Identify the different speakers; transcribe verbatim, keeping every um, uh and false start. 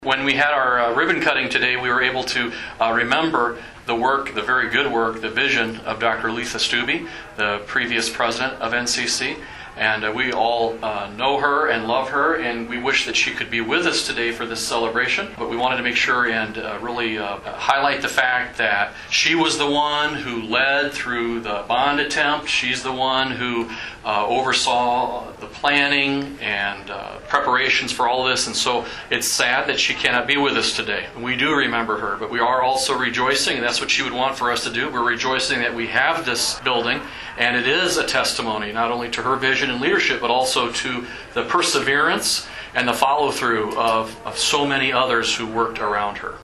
Speaker 1: When we had our uh, ribbon cutting today, we were able to uh, remember the work, the very good work, the vision of Doctor Letha Stube, the previous president of N C C. And uh, we all uh, know her and love her, and we wish that she could be with us today for this celebration. But we wanted to make sure and uh, really uh, highlight the fact that she was the one who led through the bond attempt. She's the one who uh, oversaw the planning and uh, preparations for all of this. And so it's sad that she cannot be with us today. We do remember her, but we are also rejoicing, and that's what she would want for us to do. We're rejoicing that we have this building, and it is a testimony not only to her vision and leadership, but also to the perseverance and the follow-through of, of so many others who worked around her.